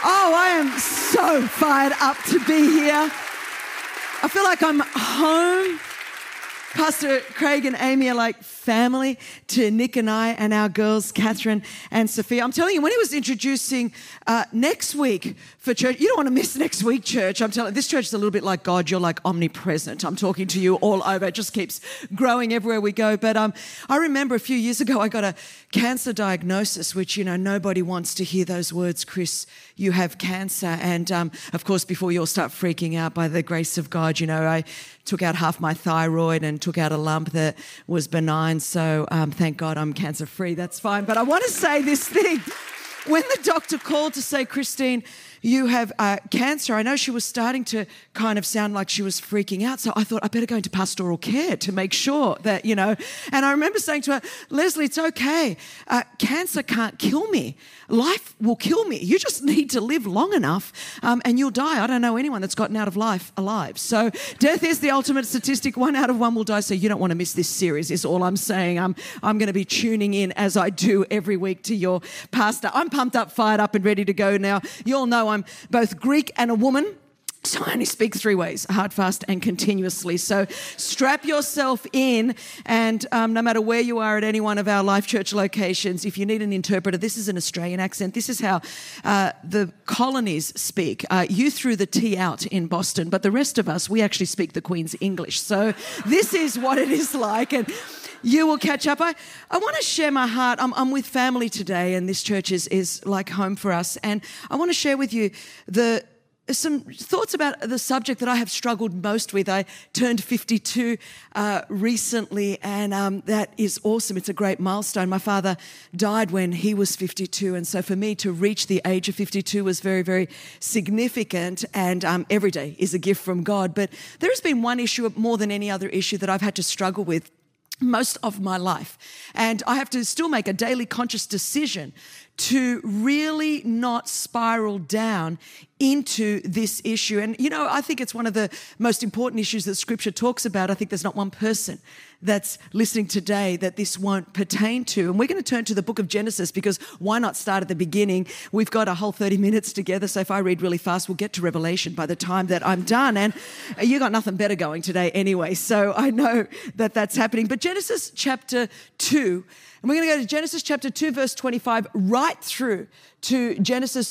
Oh, I am so fired up to be here. I feel like I'm home. Pastor Craig and Amy are like family to Nick and I and our girls, Catherine and Sophia. I'm telling you, when he was introducing next week for church, you don't want to miss next week, church. I'm telling you, this church is a little bit like God. You're like omnipresent. I'm talking to you all over. It just keeps growing everywhere we go. But I remember a few years ago, I got a cancer diagnosis, which, you know, nobody wants to hear those words, Chris, you have cancer. And of course, before you all start freaking out, by the grace of God, you know, I took out half my thyroid and took out a lump that was benign. So thank God I'm cancer-free. That's fine. But I want to say this thing. When the doctor called to say, Christine, you have cancer, I know she was starting to kind of sound like she was freaking out. So I thought, I better go into pastoral care to make sure that, you know. And I remember saying to her, Leslie, it's okay. Cancer can't kill me. Life will kill me. You just need to live long enough and you'll die. I don't know anyone that's gotten out of life alive. So death is the ultimate statistic. 1 out of 1 will die. So you don't want to miss this series is all I'm saying. I'm going to be tuning in as I do every week to your pastor. I'm pumped up, fired up and ready to go now. You all know I'm both Greek and a woman. So I only speak 3 ways, hard, fast, and continuously. So strap yourself in, and no matter where you are at any one of our Life Church locations, if you need an interpreter, this is an Australian accent. This is how the colonies speak. You threw the T out in Boston, but the rest of us, we actually speak the Queen's English. So this is what it is like, and you will catch up. I want to share my heart. I'm with family today, and this church is like home for us. And I want to share with you some thoughts about the subject that I have struggled most with. I turned 52 recently, and that is awesome. It's a great milestone. My father died when he was 52, and so for me to reach the age of 52 was very, very significant, and every day is a gift from God. But there has been one issue more than any other issue that I've had to struggle with most of my life. And I have to still make a daily conscious decision to really not spiral down into this issue. And, you know, I think it's one of the most important issues that Scripture talks about. I think there's not one person that's listening today that this won't pertain to. And we're going to turn to the book of Genesis, because why not start at the beginning? We've got a whole 30 minutes together, so if I read really fast, we'll get to Revelation by the time that I'm done. And you got nothing better going today anyway, so I know that that's happening. But Genesis chapter 2, and we're going to go to Genesis chapter 2, verse 25, right through to Genesis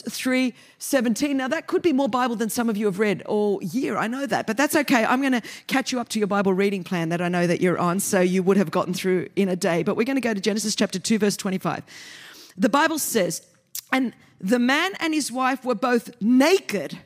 3:17. Now, that could be more Bible than some of you have read all year. I know that, but that's okay. I'm going to catch you up to your Bible reading plan that I know that you're on, so you would have gotten through in a day. But we're going to go to Genesis chapter 2, verse 25. The Bible says, and the man and his wife were both naked.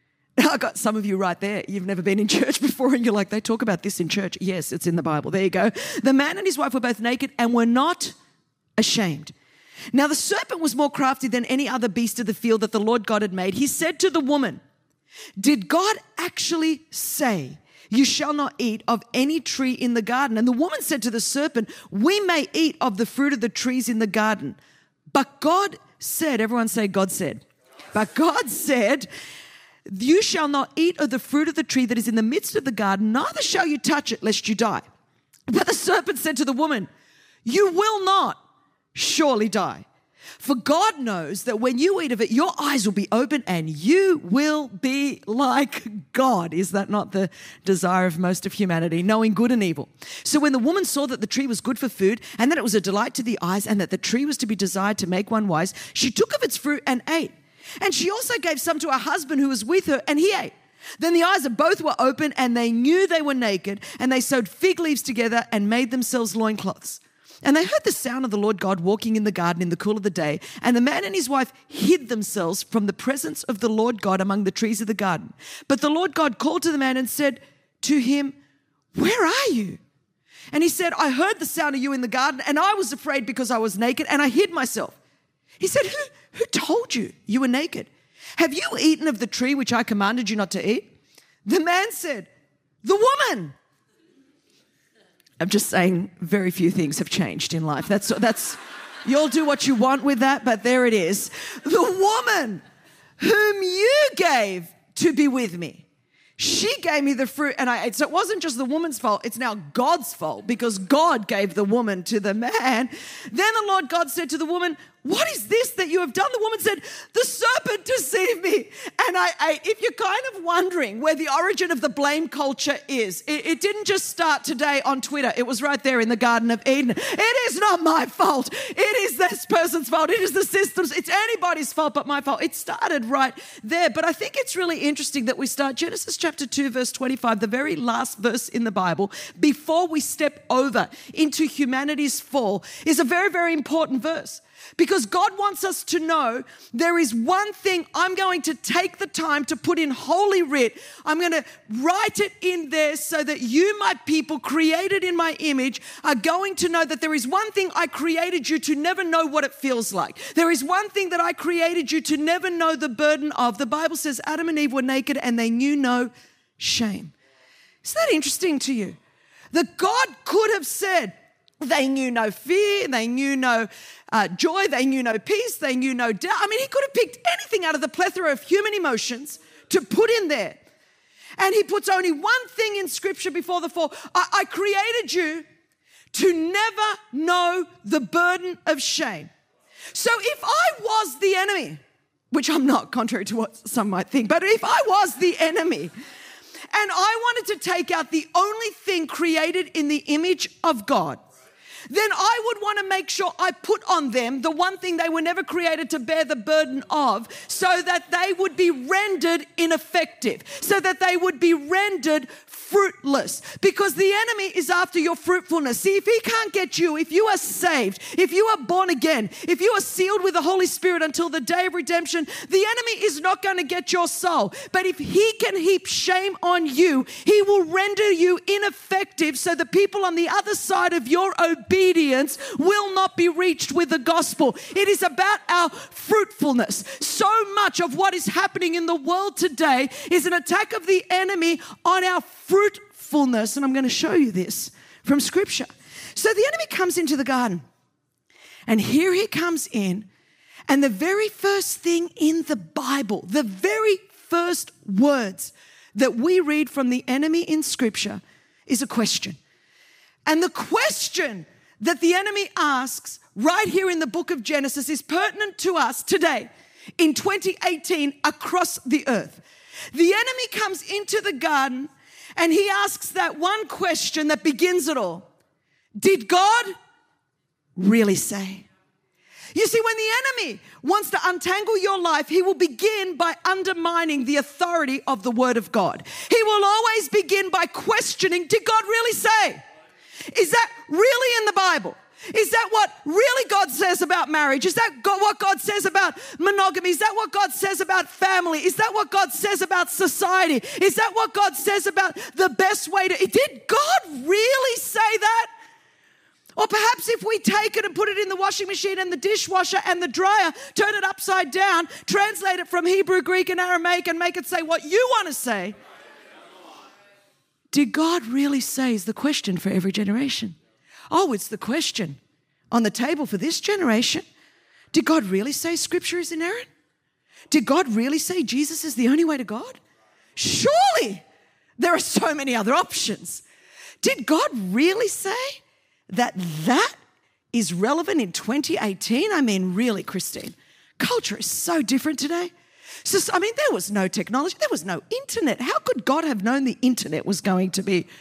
I got some of you right there. You've never been in church before and you're like, they talk about this in church. Yes, it's in the Bible. There you go. The man and his wife were both naked and were not ashamed. Now the serpent was more crafty than any other beast of the field that the Lord God had made. He said to the woman, did God actually say, you shall not eat of any tree in the garden? And the woman said to the serpent, we may eat of the fruit of the trees in the garden. But God said, everyone say God said. But God said, you shall not eat of the fruit of the tree that is in the midst of the garden, neither shall you touch it, lest you die. But the serpent said to the woman, you will not surely die. For God knows that when you eat of it, your eyes will be open and you will be like God. Is that not the desire of most of humanity, knowing good and evil? So when the woman saw that the tree was good for food and that it was a delight to the eyes and that the tree was to be desired to make one wise, she took of its fruit and ate. And she also gave some to her husband who was with her, and he ate. Then the eyes of both were open, and they knew they were naked, and they sewed fig leaves together and made themselves loincloths. And they heard the sound of the Lord God walking in the garden in the cool of the day, and the man and his wife hid themselves from the presence of the Lord God among the trees of the garden. But the Lord God called to the man and said to him, where are you? And he said, I heard the sound of you in the garden, and I was afraid because I was naked, and I hid myself. He said, who told you you were naked? Have you eaten of the tree which I commanded you not to eat? The man said, the woman. I'm just saying very few things have changed in life. That's you'll do what you want with that, but there it is. The woman whom you gave to be with me, She gave me the fruit and I ate. So it wasn't just the woman's fault. It's now God's fault because God gave the woman to the man. Then the Lord God said to the woman, what is this that you have done? The woman said, the serpent deceived me and I ate. If you're kind of wondering where the origin of the blame culture is, it didn't just start today on Twitter. It was right there in the Garden of Eden. It is not my fault. It is this person's fault. It is the system's. It's anybody's fault but my fault. It started right there. But I think it's really interesting that we start Genesis chapter 2, verse 25, the very last verse in the Bible, before we step over into humanity's fall, is a very, very important verse. Because God wants us to know there is one thing I'm going to take the time to put in Holy Writ. I'm going to write it in there so that you, my people, created in my image, are going to know that there is one thing I created you to never know what it feels like. There is one thing that I created you to never know the burden of. The Bible says Adam and Eve were naked and they knew no shame. Is that interesting to you? That God could have said, they knew no fear, they knew no joy, they knew no peace, they knew no doubt. I mean, he could have picked anything out of the plethora of human emotions to put in there. And he puts only one thing in Scripture before the fall. I created you to never know the burden of shame. So if I was the enemy, which I'm not, contrary to what some might think, but if I was the enemy, and I wanted to take out the only thing created in the image of God, then I would want to make sure I put on them the one thing they were never created to bear the burden of, so that they would be rendered ineffective, so that they would be rendered fruitless, because the enemy is after your fruitfulness. See, if he can't get you, if you are saved, if you are born again, if you are sealed with the Holy Spirit until the day of redemption, the enemy is not going to get your soul. But if he can heap shame on you, he will render you ineffective, so the people on the other side of your obedience will not be reached with the gospel. It is about our fruitfulness. So much of what is happening in the world today is an attack of the enemy on our fruitfulness. And I'm going to show you this from Scripture. So the enemy comes into the garden, and here he comes in, and the very first thing in the Bible, the very first words that we read from the enemy in Scripture is a question. And the question that the enemy asks right here in the book of Genesis is pertinent to us today in 2018 across the earth. The enemy comes into the garden and he asks that one question that begins it all. Did God really say? You see, when the enemy wants to untangle your life, he will begin by undermining the authority of the Word of God. He will always begin by questioning, did God really say? Is that really in the Bible? Is that what really God says about marriage? Is that what God says about monogamy? Is that what God says about family? Is that what God says about society? Is that what God says about the best way to... Did God really say that? Or perhaps if we take it and put it in the washing machine and the dishwasher and the dryer, turn it upside down, translate it from Hebrew, Greek, and Aramaic and make it say what you want to say. Did God really say is the question for every generation? Oh, it's the question on the table for this generation. Did God really say Scripture is inerrant? Did God really say Jesus is the only way to God? Surely there are so many other options. Did God really say that is relevant in 2018? I mean, really, Christine, culture is so different today. So, I mean, there was no technology. There was no internet. How could God have known the internet was going to be?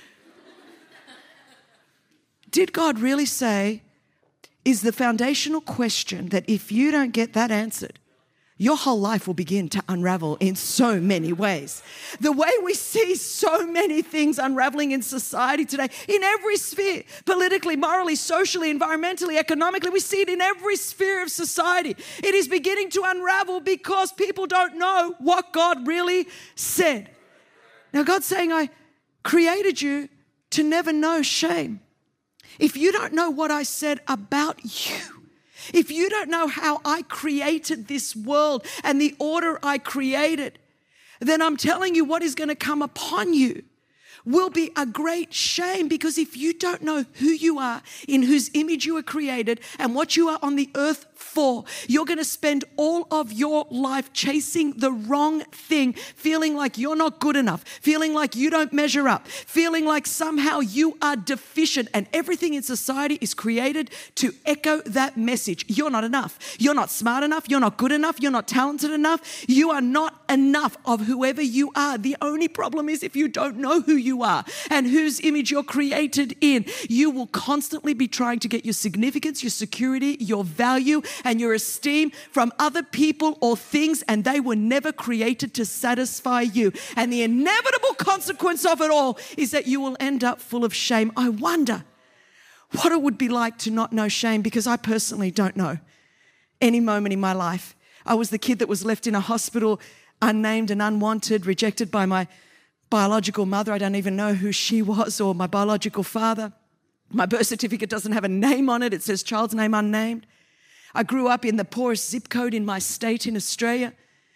Did God really say is the foundational question that if you don't get that answered, your whole life will begin to unravel in so many ways. The way we see so many things unraveling in society today, in every sphere, politically, morally, socially, environmentally, economically, we see it in every sphere of society. It is beginning to unravel because people don't know what God really said. Now, God's saying, I created you to never know shame. If you don't know what I said about you, if you don't know how I created this world and the order I created, then I'm telling you what is going to come upon you will be a great shame, because if you don't know who you are, in whose image you are created, and what you are on the earth for. You're going to spend all of your life chasing the wrong thing, feeling like you're not good enough, feeling like you don't measure up, feeling like somehow you are deficient, and everything in society is created to echo that message. You're not enough. You're not smart enough. You're not good enough. You're not talented enough. You are not enough of whoever you are. The only problem is if you don't know who you are and whose image you're created in, you will constantly be trying to get your significance, your security, your value, and your esteem from other people or things, and they were never created to satisfy you. And the inevitable consequence of it all is that you will end up full of shame. I wonder what it would be like to not know shame, because I personally don't know any moment in my life. I was the kid that was left in a hospital, unnamed and unwanted, rejected by my biological mother. I don't even know who she was, or my biological father. My birth certificate doesn't have a name on it. It says child's name unnamed. I grew up in the poorest zip code in my state in Australia,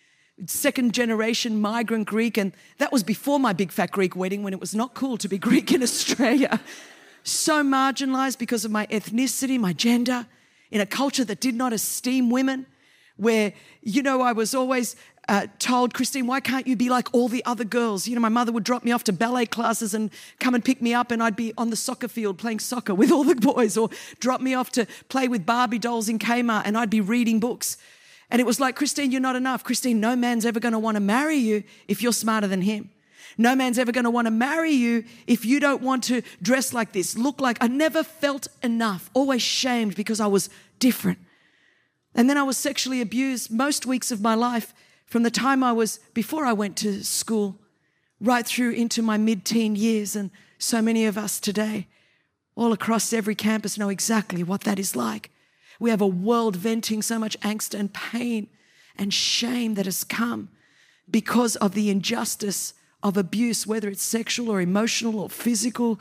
second generation migrant Greek, and that was before my big fat Greek wedding, when it was not cool to be Greek in Australia. So marginalized because of my ethnicity, my gender, in a culture that did not esteem women, where, I was always told, Christine, why can't you be like all the other girls? My mother would drop me off to ballet classes and come and pick me up, and I'd be on the soccer field playing soccer with all the boys, or drop me off to play with Barbie dolls in Kmart, and I'd be reading books. And it was like, Christine, you're not enough. Christine, no man's ever going to want to marry you if you're smarter than him. No man's ever going to want to marry you if you don't want to dress like this, look like. I never felt enough, always shamed because I was different. And then I was sexually abused most weeks of my life, from the time before I went to school, right through into my mid-teen years. And so many of us today, all across every campus, know exactly what that is like. We have a world venting so much angst and pain and shame that has come because of the injustice of abuse, whether it's sexual or emotional or physical,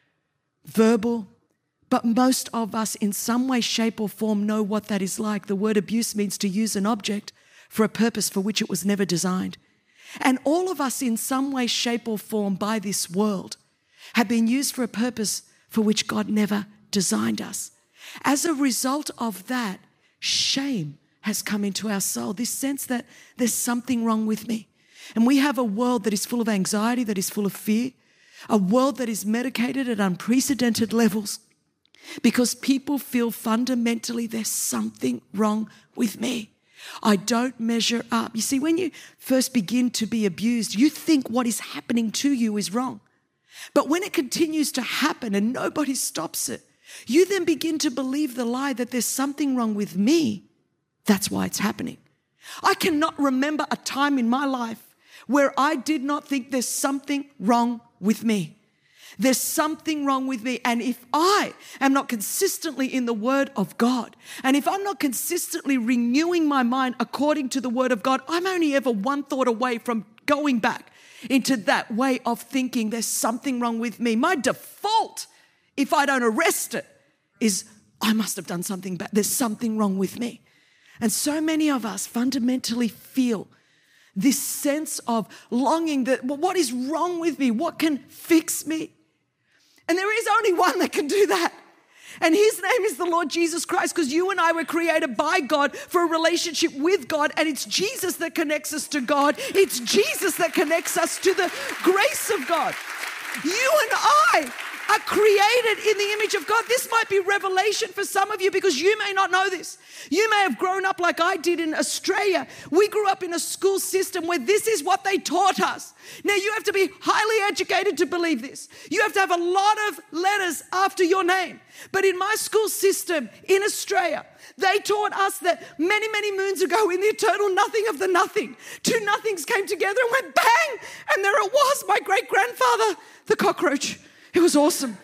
verbal. But most of us in some way, shape or form know what that is like. The word abuse means to use an object for a purpose for which it was never designed. And all of us in some way, shape or form by this world have been used for a purpose for which God never designed us. As a result of that, shame has come into our soul, this sense that there's something wrong with me. And we have a world that is full of anxiety, that is full of fear, a world that is medicated at unprecedented levels because people feel fundamentally there's something wrong with me. I don't measure up. You see, when you first begin to be abused, you think what is happening to you is wrong. But when it continues to happen and nobody stops it, you then begin to believe the lie that there's something wrong with me. That's why it's happening. I cannot remember a time in my life where I did not think there's something wrong with me. There's something wrong with me. And if I am not consistently in the Word of God, and if I'm not consistently renewing my mind according to the Word of God, I'm only ever one thought away from going back into that way of thinking there's something wrong with me. My default, if I don't arrest it, is I must have done something bad. There's something wrong with me. And so many of us fundamentally feel this sense of longing that, well, what is wrong with me? What can fix me? And there is only one that can do that. And his name is the Lord Jesus Christ, because you and I were created by God for a relationship with God, and it's Jesus that connects us to God. It's Jesus that connects us to the grace of God. You and I are created in the image of God. This might be revelation for some of you because you may not know this. You may have grown up like I did in Australia. We grew up in a school system where this is what they taught us. Now, you have to be highly educated to believe this. You have to have a lot of letters after your name. But in my school system in Australia, they taught us that many, many moons ago, in the eternal nothing of the nothing, two nothings came together and went bang, and there it was, my great-grandfather, the cockroach. It was awesome.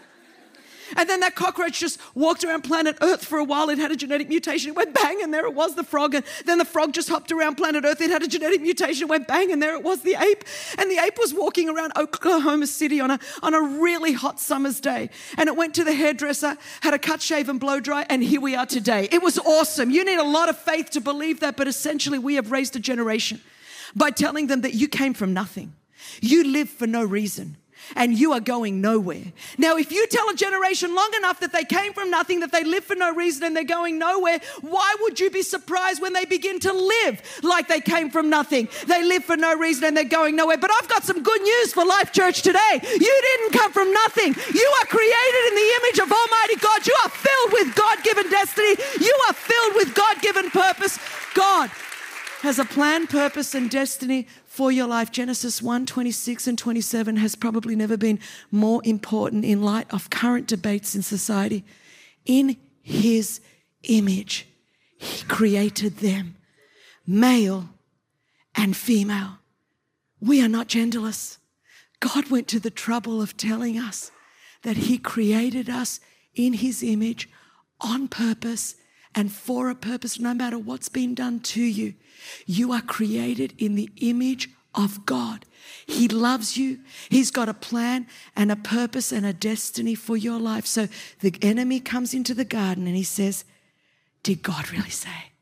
And then that cockroach just walked around planet Earth for a while. It had a genetic mutation. It went bang, and there it was, the frog. And then the frog just hopped around planet Earth. It had a genetic mutation. It went bang, and there it was, the ape. And the ape was walking around Oklahoma City on a really hot summer's day. And it went to the hairdresser, had a cut, shave, and blow dry, and here we are today. It was awesome. You need a lot of faith to believe that, but essentially we have raised a generation by telling them that you came from nothing. You live for no reason. and you are going nowhere. Now, if you tell a generation long enough that they came from nothing, that they live for no reason and they're going nowhere, why would you be surprised when they begin to live like they came from nothing? They live for no reason and they're going nowhere. But I've got some good news for Life Church today. You didn't come from nothing. You are created in the image of Almighty God. You are filled with God-given destiny. You are filled with God-given purpose. God has a plan, purpose, and destiny for your life. Genesis 1:26 and 27 has probably never been more important in light of current debates in society. In his image, he created them, male and female. We are not genderless. God went to the trouble of telling us that he created us in his image on purpose and for a purpose, no matter what's been done to you. You are created in the image of God. He loves you. He's got a plan and a purpose and a destiny for your life. So the enemy comes into the garden and he says, did God really say?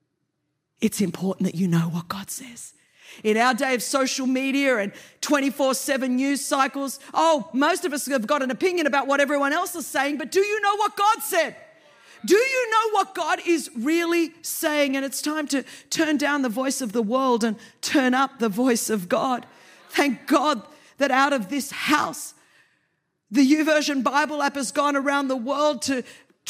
It's important that you know what God says. In our day of social media and 24/7 news cycles, most of us have got an opinion about what everyone else is saying, but do you know what God said? Do you know what God is really saying? And it's time to turn down the voice of the world and turn up the voice of God. Thank God that out of this house, the YouVersion Bible app has gone around the world to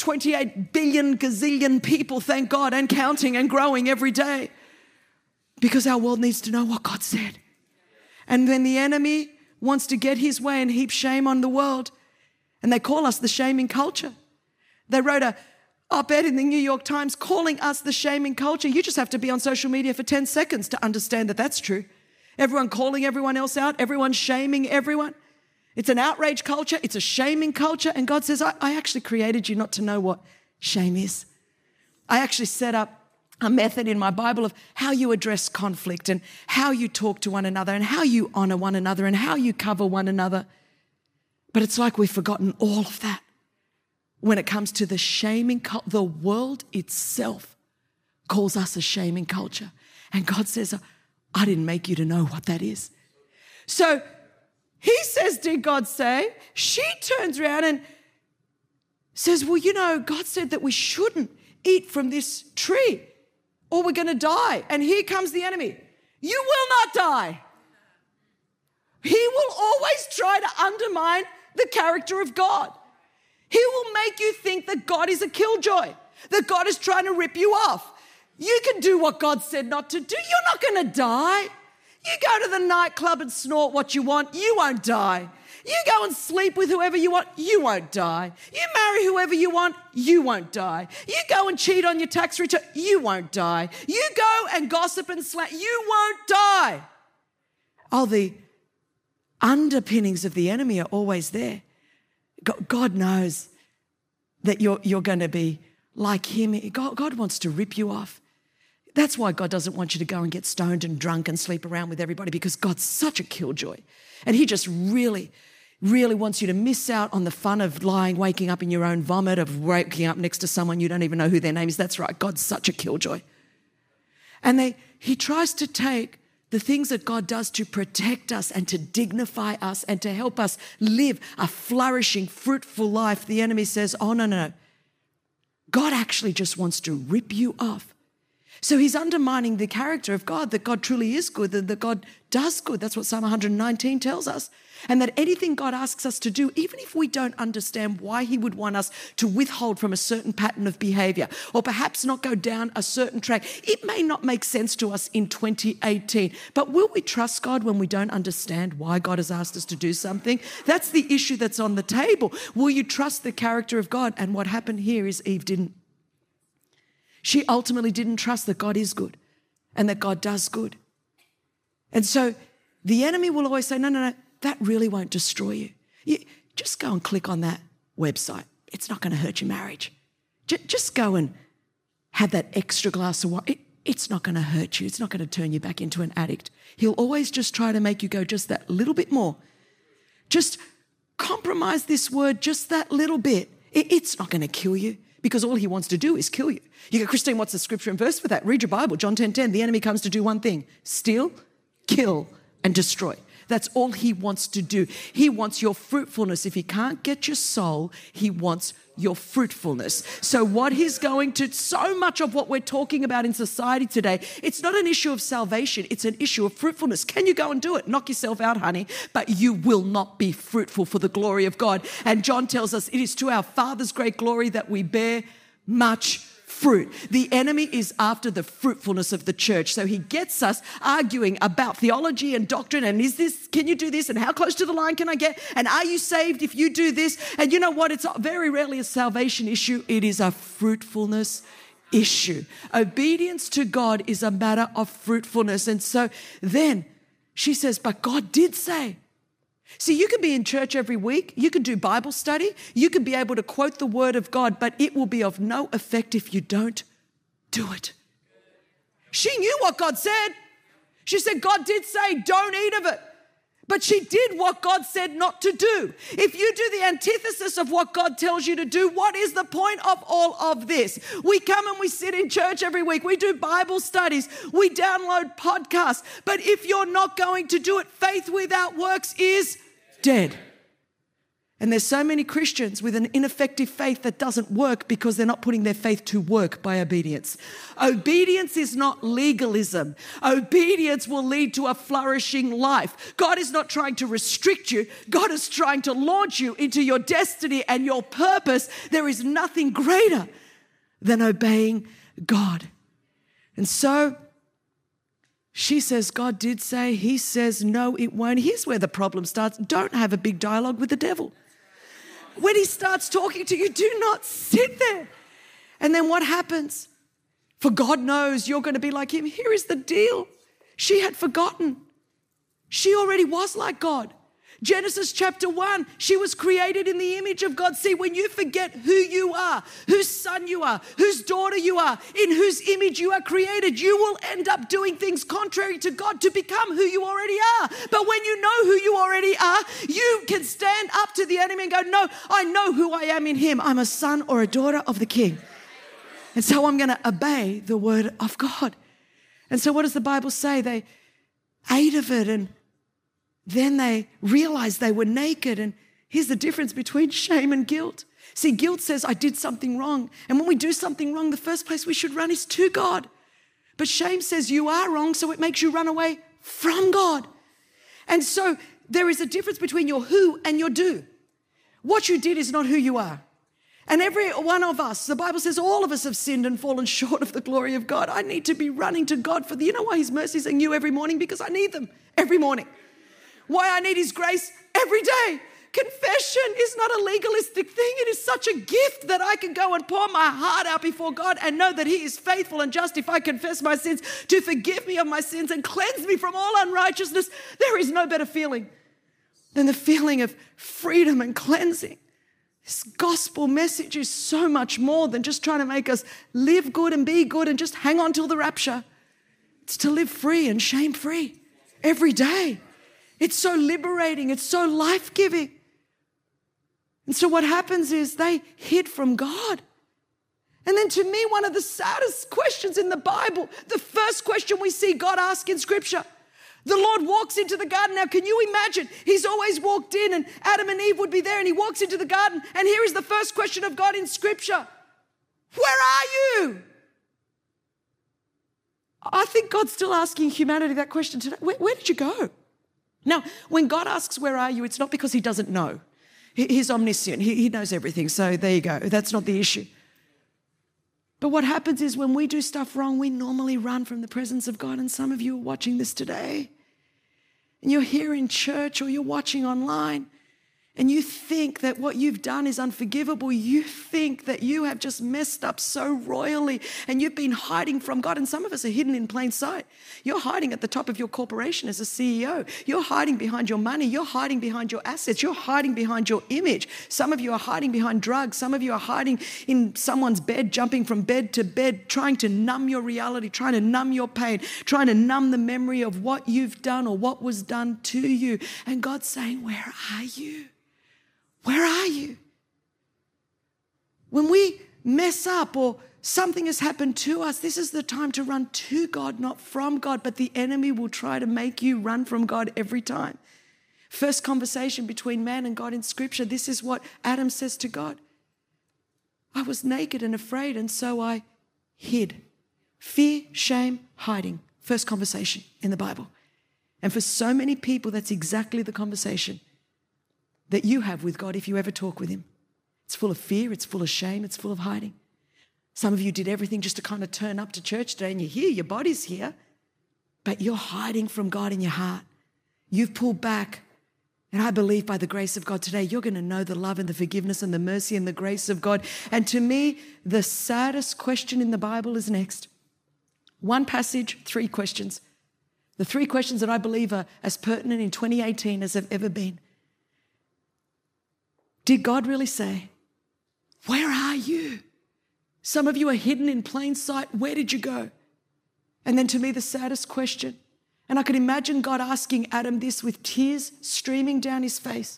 28 billion gazillion people, thank God, and counting and growing every day. Because our world needs to know what God said. And when the enemy wants to get his way and heap shame on the world, and they call us the shaming culture. They wrote a op-ed in the New York Times calling us the shaming culture. You just have to be on social media for 10 seconds to understand that that's true. Everyone calling everyone else out, everyone shaming everyone. It's an outrage culture, it's a shaming culture, and God says, I actually created you not to know what shame is. I actually set up a method in my Bible of how you address conflict and how you talk to one another and how you honor one another and how you cover one another. But it's like we've forgotten all of that. When it comes to the shaming culture, the world itself calls us a shaming culture. And God says, I didn't make you to know what that is. So he says, did God say? She turns around and says, well, God said that we shouldn't eat from this tree or we're going to die. And here comes the enemy. You will not die. He will always try to undermine the character of God. He will make you think that God is a killjoy, that God is trying to rip you off. You can do what God said not to do. You're not going to die. You go to the nightclub and snort what you want. You won't die. You go and sleep with whoever you want. You won't die. You marry whoever you want. You won't die. You go and cheat on your tax return. You won't die. You go and gossip and slander. You won't die. The underpinnings of the enemy are always there. God knows that you're going to be like him. God wants to rip you off. That's why God doesn't want you to go and get stoned and drunk and sleep around with everybody, because God's such a killjoy. And he just really, really wants you to miss out on the fun of waking up in your own vomit, of waking up next to someone you don't even know who their name is. That's right, God's such a killjoy. And he tries to take the things that God does to protect us and to dignify us and to help us live a flourishing, fruitful life. The enemy says, no. God actually just wants to rip you off. So he's undermining the character of God, that God truly is good, that God does good. That's what Psalm 119 tells us. And that anything God asks us to do, even if we don't understand why he would want us to withhold from a certain pattern of behavior or perhaps not go down a certain track, it may not make sense to us in 2018. But will we trust God when we don't understand why God has asked us to do something? That's the issue that's on the table. Will you trust the character of God? And what happened here is Eve didn't. She ultimately didn't trust that God is good and that God does good. And so the enemy will always say, no, that really won't destroy you. Just go and click on that website. It's not going to hurt your marriage. Just go and have that extra glass of wine. It's not going to hurt you. It's not going to turn you back into an addict. He'll always just try to make you go just that little bit more. Just compromise this word just that little bit. It's not going to kill you, because all he wants to do is kill you. You go, Christine, what's the scripture and verse for that? Read your Bible, John 10:10. The enemy comes to do one thing: steal, kill, and destroy. That's all he wants to do. He wants your fruitfulness. If he can't get your soul, he wants your fruitfulness. So what he's going to, so much of what we're talking about in society today, it's not an issue of salvation, it's an issue of fruitfulness. Can you go and do it? Knock yourself out, honey, but you will not be fruitful for the glory of God. And John tells us it is to our Father's great glory that we bear much fruit. The enemy is after the fruitfulness of the church. So he gets us arguing about theology and doctrine and can you do this? And how close to the line can I get? And are you saved if you do this? And you know what? It's very rarely a salvation issue. It is a fruitfulness issue. Obedience to God is a matter of fruitfulness. And so then she says, but God did say. See, you can be in church every week. You can do Bible study. You can be able to quote the word of God, but it will be of no effect if you don't do it. She knew what God said. She said, God did say, don't eat of it. But she did what God said not to do. If you do the antithesis of what God tells you to do, what is the point of all of this? We come and we sit in church every week. We do Bible studies. We download podcasts. But if you're not going to do it, faith without works is dead. And there's so many Christians with an ineffective faith that doesn't work because they're not putting their faith to work by obedience. Obedience is not legalism. Obedience will lead to a flourishing life. God is not trying to restrict you. God is trying to launch you into your destiny and your purpose. There is nothing greater than obeying God. And so she says, God did say. He says, no, it won't. Here's where the problem starts. Don't have a big dialogue with the devil. When he starts talking to you, do not sit there. And then what happens? For God knows you're going to be like him. Here is the deal. She had forgotten. She already was like God. Genesis chapter 1, she was created in the image of God. See, when you forget who you are, whose son you are, whose daughter you are, in whose image you are created, you will end up doing things contrary to God to become who you already are. But when you know who you already are, you can stand up to the enemy and go, no, I know who I am in him. I'm a son or a daughter of the King. And so I'm going to obey the word of God. And so what does the Bible say? They ate of it and then they realized they were naked. And here's the difference between shame and guilt. See, guilt says, I did something wrong. And when we do something wrong, the first place we should run is to God. But shame says you are wrong, so it makes you run away from God. And so there is a difference between your who and your do. What you did is not who you are. And every one of us, the Bible says all of us have sinned and fallen short of the glory of God. I need to be running to God for you know why his mercies are new every morning? Because I need them every morning. Why I need his grace every day. Confession is not a legalistic thing. It is such a gift that I can go and pour my heart out before God and know that he is faithful and just if I confess my sins to forgive me of my sins and cleanse me from all unrighteousness. There is no better feeling than the feeling of freedom and cleansing. This gospel message is so much more than just trying to make us live good and be good and just hang on till the rapture. It's to live free and shame-free every day. It's so liberating. It's so life-giving. And so what happens is they hid from God. And then to me, one of the saddest questions in the Bible, the first question we see God ask in Scripture, the Lord walks into the garden. Now, can you imagine? He's always walked in and Adam and Eve would be there and he walks into the garden and here is the first question of God in Scripture. Where are you? I think God's still asking humanity that question today. Where did you go? Now, when God asks, where are you? It's not because he doesn't know. He's omniscient. He knows everything. So there you go. That's not the issue. But what happens is when we do stuff wrong, we normally run from the presence of God. And some of you are watching this today. And you're here in church or you're watching online. And you think that what you've done is unforgivable. You think that you have just messed up so royally and you've been hiding from God. And some of us are hidden in plain sight. You're hiding at the top of your corporation as a CEO. You're hiding behind your money. You're hiding behind your assets. You're hiding behind your image. Some of you are hiding behind drugs. Some of you are hiding in someone's bed, jumping from bed to bed, trying to numb your reality, trying to numb your pain, trying to numb the memory of what you've done or what was done to you. And God's saying, where are you? Where are you? When we mess up or something has happened to us, this is the time to run to God, not from God. But the enemy will try to make you run from God every time. First conversation between man and God in Scripture. This is what Adam says to God. I was naked and afraid, and so I hid. Fear, shame, hiding. First conversation in the Bible. And for so many people, that's exactly the conversation that you have with God if you ever talk with him. It's full of fear, it's full of shame, it's full of hiding. Some of you did everything just to kind of turn up to church today, and you're here, your body's here, but you're hiding from God in your heart. You've pulled back. And I believe by the grace of God today, you're going to know the love and the forgiveness and the mercy and the grace of God. And to me, the saddest question in the Bible is next. One passage, 3 questions. The 3 questions that I believe are as pertinent in 2018 as they've ever been. Did God really say, where are you? Some of you are hidden in plain sight. Where did you go? And then to me, the saddest question, and I could imagine God asking Adam this with tears streaming down his face,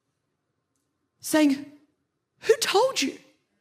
saying, who told you?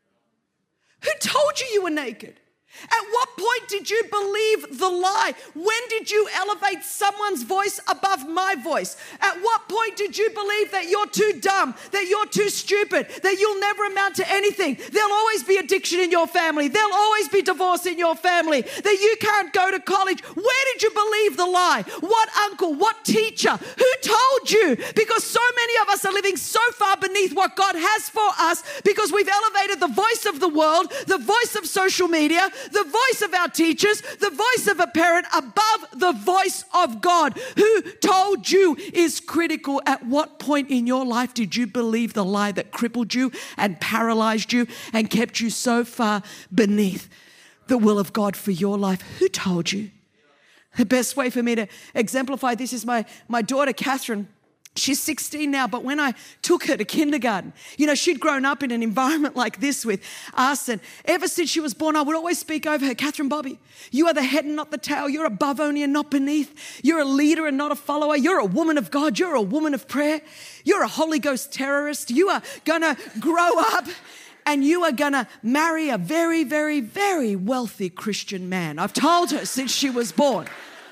Who told you you were naked? At what point did you believe the lie? When did you elevate someone's voice above my voice? At what point did you believe that you're too dumb, that you're too stupid, that you'll never amount to anything? There'll always be addiction in your family. There'll always be divorce in your family, that you can't go to college. Where did you believe the lie? What uncle, what teacher? Who told you? Because so many of us are living so far beneath what God has for us because we've elevated the voice of the world, the voice of social media, the voice of our teachers, the voice of a parent above the voice of God. Who told you is critical. At what point in your life did you believe the lie that crippled you and paralyzed you and kept you so far beneath the will of God for your life? Who told you? The best way for me to exemplify this is my daughter, Catherine. She's 16 now, but when I took her to kindergarten, she'd grown up in an environment like this with us, and ever since she was born, I would always speak over her, Catherine Bobby, you are the head and not the tail. You're above only and not beneath. You're a leader and not a follower. You're a woman of God. You're a woman of prayer. You're a Holy Ghost terrorist. You are going to grow up and you are going to marry a very, very, very wealthy Christian man. I've told her since she was born.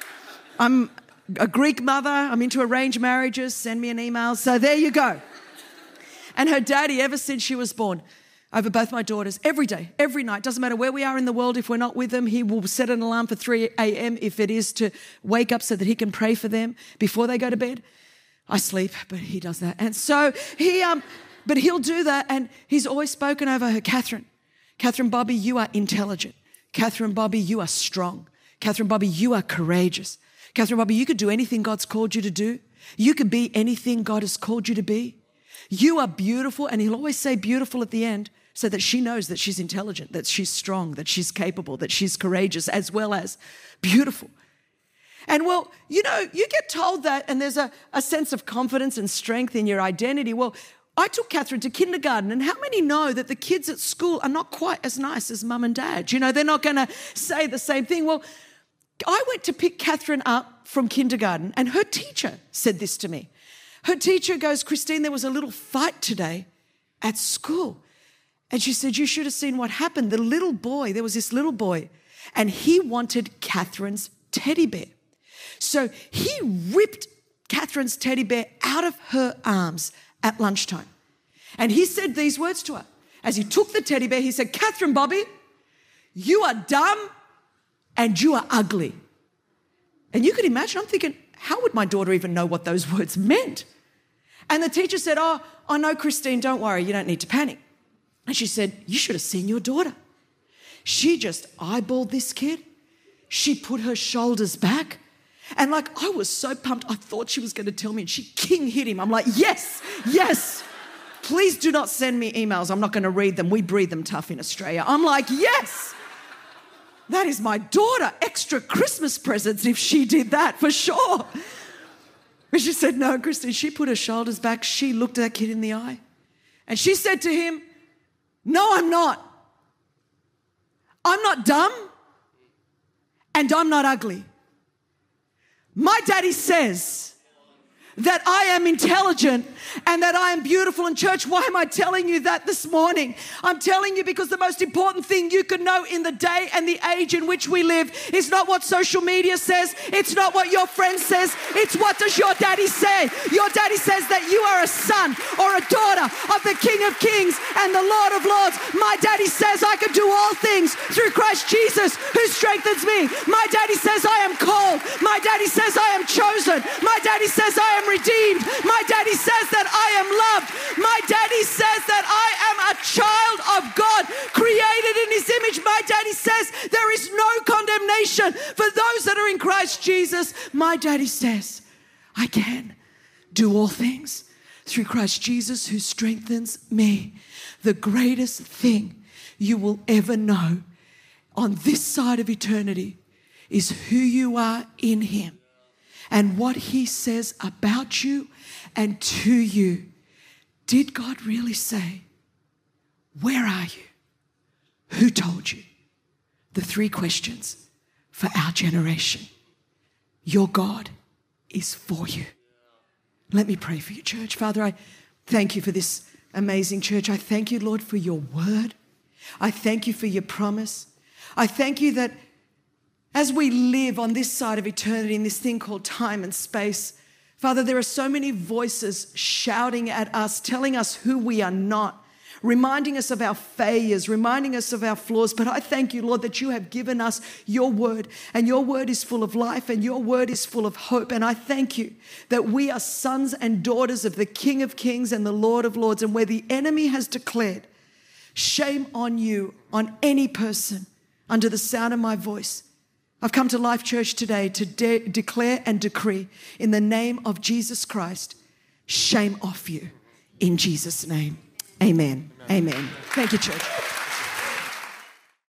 I'm a Greek mother. I'm into arranged marriages. Send me an email. So there you go. And her daddy, ever since she was born, over both my daughters, every day, every night, doesn't matter where we are in the world, if we're not with them, he will set an alarm for 3 a.m. if it is to wake up so that he can pray for them before they go to bed. I sleep, but he does that. And so but he'll do that, and he's always spoken over her, Catherine, Bobby, you are intelligent. Catherine Bobby, you are strong. Catherine Bobby, you are courageous. Catherine Bobby, you could do anything God's called you to do. You could be anything God has called you to be. You are beautiful, and he'll always say beautiful at the end so that she knows that she's intelligent, that she's strong, that she's capable, that she's courageous, as well as beautiful. And well, you get told that, and there's a sense of confidence and strength in your identity. Well, I took Catherine to kindergarten, and how many know that the kids at school are not quite as nice as mum and dad? They're not going to say the same thing. Well, I went to pick Catherine up from kindergarten, and her teacher said this to me. Her teacher goes, Christine, there was a little fight today at school. And she said, you should have seen what happened. There was this little boy, and he wanted Catherine's teddy bear. So he ripped Catherine's teddy bear out of her arms at lunchtime. And he said these words to her. As he took the teddy bear, he said, Catherine Bobby, you are dumb and you are ugly. And you could imagine, I'm thinking, how would my daughter even know what those words meant? And the teacher said, oh no, Christine, don't worry, you don't need to panic. And she said, you should have seen your daughter. She just eyeballed this kid. She put her shoulders back. And I was so pumped, I thought she was going to tell me, and she king hit him. I'm like, yes. Please do not send me emails. I'm not going to read them. We breed them tough in Australia. I'm like, yes. That is my daughter. Extra Christmas presents if she did that, for sure. But she said, no, Christine, she put her shoulders back. She looked that kid in the eye. And she said to him, no, I'm not. I'm not dumb. And I'm not ugly. My daddy says that I am intelligent and that I am beautiful. And church, why am I telling you that this morning? I'm telling you because the most important thing you can know in the day and the age in which we live is not what social media says. It's not what your friend says. It's what does your daddy say? Your daddy says that you are a son or a daughter of the King of Kings and the Lord of Lords. My daddy says I can do all things through Christ Jesus who strengthens me. My daddy says I am called. My daddy says I am chosen. My daddy says I am redeemed. My daddy says that I am loved. My daddy says that I am a child of God, created in his image. My daddy says there is no condemnation for those that are in Christ Jesus. My daddy says I can do all things through Christ Jesus who strengthens me. The greatest thing you will ever know on this side of eternity is who you are in him and what he says about you and to you. Did God really say, where are you? Who told you? The three questions for our generation. Your God is for you. Let me pray for you, church. Father, I thank you for this amazing church. I thank you, Lord, for your word. I thank you for your promise. I thank you that as we live on this side of eternity in this thing called time and space, Father, there are so many voices shouting at us, telling us who we are not, reminding us of our failures, reminding us of our flaws. But I thank you, Lord, that you have given us your word, and your word is full of life, and your word is full of hope. And I thank you that we are sons and daughters of the King of Kings and the Lord of Lords. And where the enemy has declared, shame on you, on any person under the sound of my voice, I've come to Life Church today to declare and decree in the name of Jesus Christ, shame off you in Jesus' name. Amen. Amen. Thank you, church.